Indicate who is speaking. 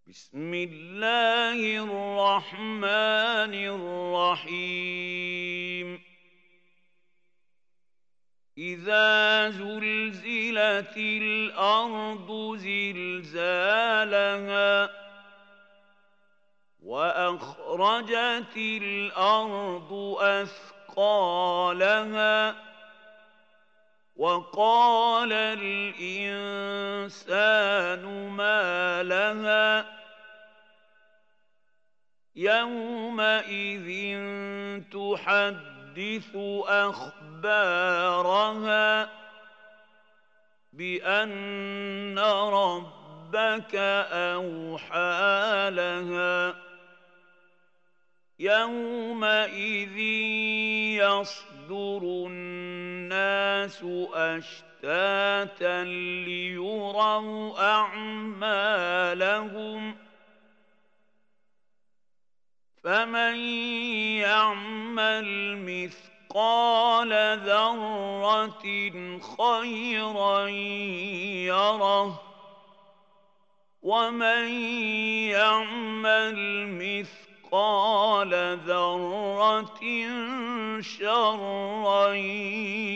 Speaker 1: بسم الله الرحمن الرحيم إذا زلزلت الأرض زلزالها وأخرجت الأرض أثقالها وقال الإنسان ما لها يومئذ تحدث أخبارها بأن ربك أوحى لها يومئذ يصدر الناس أشتاتا ليروا أعمالهم فمن يعمل مثقال ذرة خيرا يره ومن يعمل مثقال ذرة شرا